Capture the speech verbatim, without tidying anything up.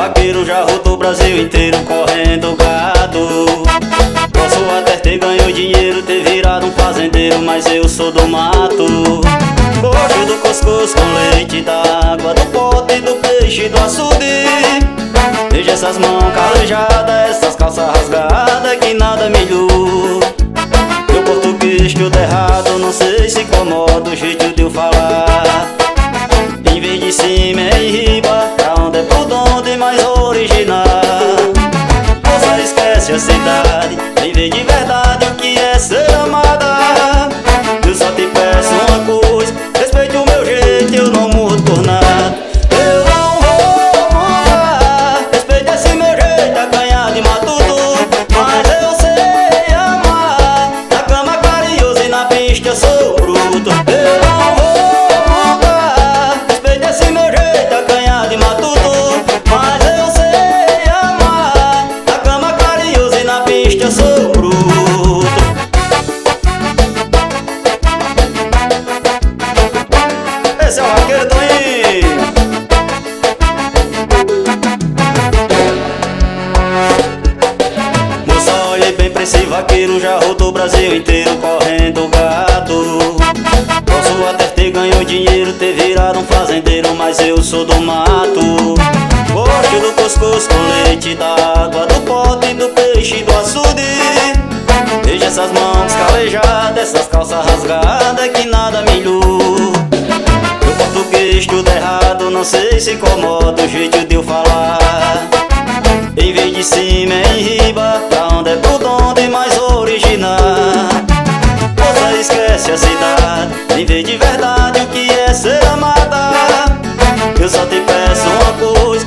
vaqueiro, já rodou o Brasil inteiro correndo gado. Posso até ter ganho dinheiro, ter virado um fazendeiro, mas eu sou do mato. Gosto do cuscuz com leite, da água, do pote, do peixe, do açude. Veja essas mãos calejadas, essas calças rasgadas, que nada me ilude. Meu português que eu der errado, não sei se incomoda o jeito de eu falar. Em vez de cima é em riba, pra onde é por onde mais original. Você esquece a cidade, em vez de verdade o que é ser amada. Eu só te peço uma coisa, respeite o meu jeito, eu não mudo por nada. Eu não vou mudar, respeite esse meu jeito, acanhado e matuto. Mas eu sei amar, na cama carinhoso e na pista eu sou bruto. Eu não vou mudar, respeite esse meu jeito, acanhado e matuto. Mas eu sei amar, na cama carinhoso e na pista eu sou bruto. Esse é o vaqueiro Toninho. Moça, olhe bem pra esse vaqueiro, já rodou o Brasil inteiro correndo gado. Posso até ter ganho dinheiro, ter virado um fazendeiro, mas eu sou do mato. Gosto do cuscuz com leite, da água, do pote, do peixe, do açude. Veja essas mãos calejadas, essas calças rasgadas, que nada me ilude. Meu português tudo errado, não sei se incomoda o jeito de eu falar. Em vez de cima é em riba, pra onde é por onde mais original. Você esquece a cidade, em vez de verdade o que é ser amada. Eu só te peço uma coisa,